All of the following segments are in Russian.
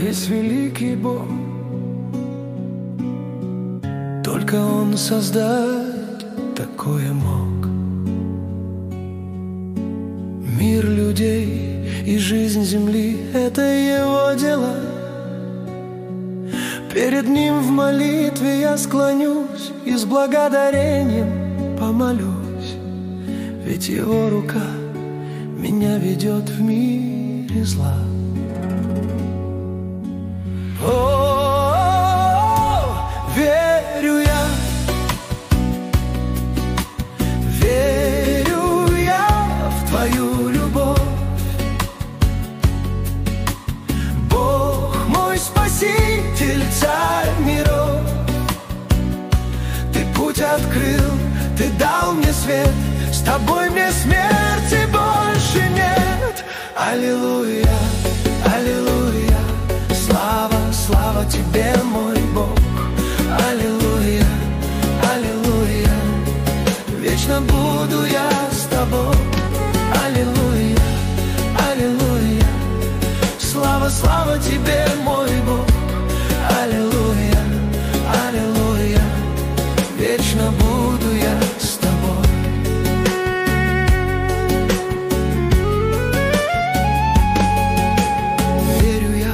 есть великий Бог, только Он создать такое мог. Мир людей и жизнь земли — это Его дела. Перед Ним в молитве я склонюсь и с благодарением помолюсь, ведь Его рука меня ведет в мире зла. Верю я, верю я в Твою любовь. Бог мой Спаситель, Царь миров, Ты путь открыл, Ты дал мне свет, с Тобой мне смерти больше нет. Аллилуйя, аллилуйя, слава, слава Тебе, мой Бог. Аллилуйя, аллилуйя, вечно буду я с Тобой. Аллилуйя, аллилуйя, слава, слава Тебе, мой Бог. Аллилуйя, аллилуйя, вечно буду я с Тобой. Верю я,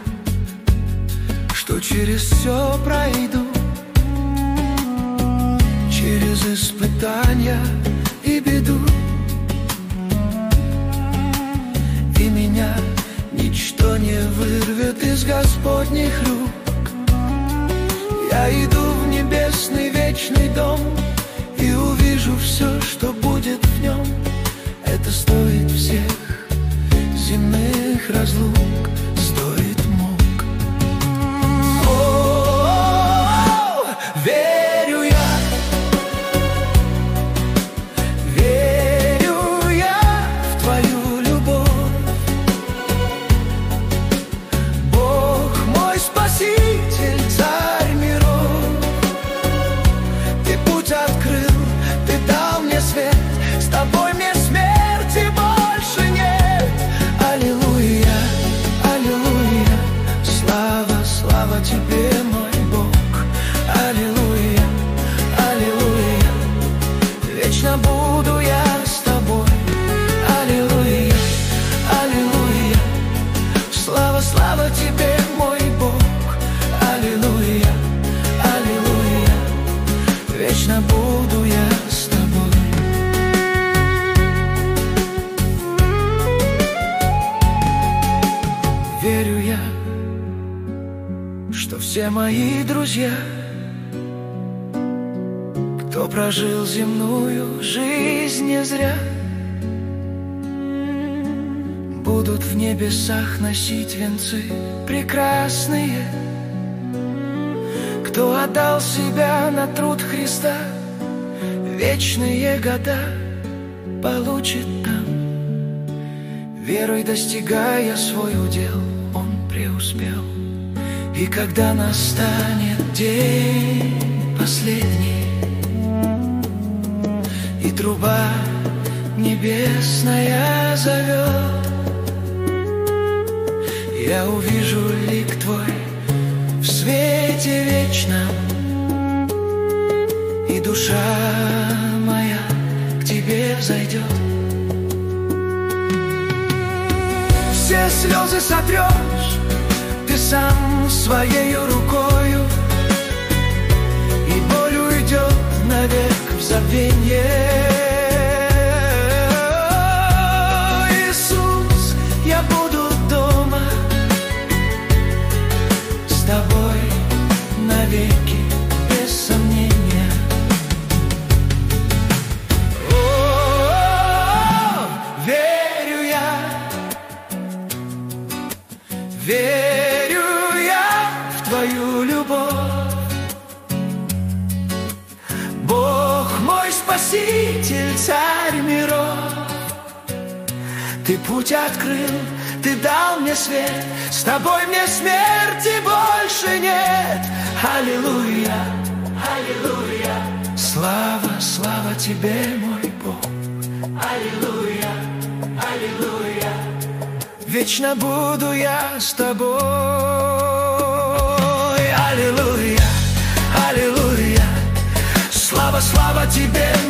что через все пройду, через испытания и беду, и меня ничто не вырвет из Господних рук. Я иду в небесный вечный дом и увижу все, что будет в нем. Это стоит всех земных разлук, стоит мук. Верю я, верю я в Твою любовь. Бог мой Спаситель, Царь миров, Ты путь открыл, Ты дал мне свет, с Тобой мне смерти больше нет. Аллилуйя, аллилуйя, слава, слава Тебе, мой Бог. Аллилуйя, аллилуйя, вечно буду я с Тобой. Аллилуйя, аллилуйя, слава, слава Тебе, мой Бог. Аллилуйя, аллилуйя, вечно буду я с Тобой. Верю я, что все мои друзья, кто прожил земную жизнь не зря, будут в небесах носить венцы прекрасные. Кто отдал себя на труд Христа, вечные года получит там. Верой достигая свой удел, он преуспел. И когда настанет день последний, и труба небесная зовет, я увижу лик Твой в свете вечном, и душа моя к Тебе взойдет. Все слезы сотрешь Ты сам своею рукою, и боль уйдет навек в забвенье. Иисус, я буду дома с Тобой навеки, без сомнения. Верю я, верю я в Твою любовь. Бог мой Спаситель, Царь миров, Ты путь открыл, Ты дал мне свет, с Тобой мне смерти больше нет. Аллилуйя, аллилуйя, слава, слава Тебе, мой Бог. Аллилуйя, аллилуйя, вечно буду я с тобой. Аллилуйя, аллилуйя, слава, слава тебе,